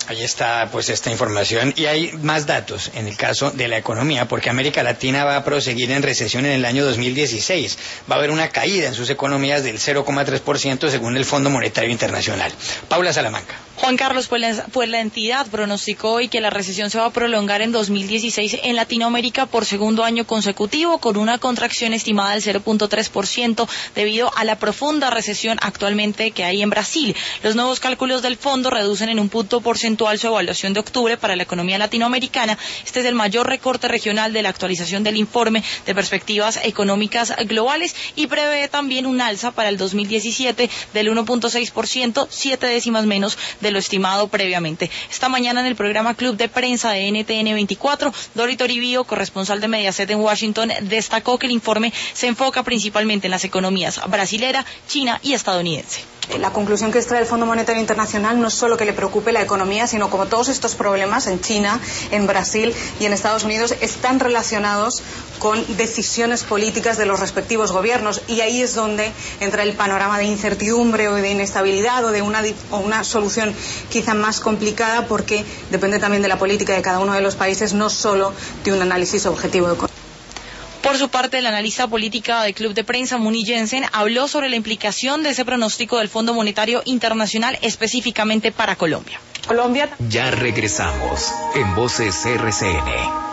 Ahí está pues esta información y hay más datos en el caso de la economía porque América Latina va a proseguir en recesión en el año 2016. Va a haber una caída en sus economías del 0,3% según el Fondo Monetario Internacional. Paula Salamanca. Juan Carlos, pues la entidad pronosticó hoy que la recesión se va a prolongar en 2016 en Latinoamérica por segundo año consecutivo con una contracción estimada del 0,3% debido a la profunda recesión actualmente que hay en Brasil. Los nuevos cálculos del fondo reducen en un punto porcentual su evaluación de octubre para la economía latinoamericana. Este es el mayor recorte regional de la actualización del informe de perspectivas económicas globales y prevé también un alza para el 2017 del 1,6%, 7 décimas menos de lo estimado previamente. Esta mañana en el programa Club de Prensa de NTN 24, Dori Toribio, corresponsal de Mediaset en Washington, destacó que el informe se enfoca principalmente en las economías brasilera, china y estadounidense. La conclusión que extrae el Fondo Monetario Internacional no es solo que le preocupe la economía, sino como todos estos problemas en China, en Brasil y en Estados Unidos están relacionados con decisiones políticas de los respectivos gobiernos, y ahí es donde entra el panorama de incertidumbre o de inestabilidad o de una solución quizá más complicada, porque depende también de la política de cada uno de los países, no solo de un análisis objetivo de economía. Por su parte, el analista política del Club de Prensa, Muni Jensen, habló sobre la implicación de ese pronóstico del Fondo Monetario Internacional específicamente para Colombia. Ya regresamos en Voces RCN.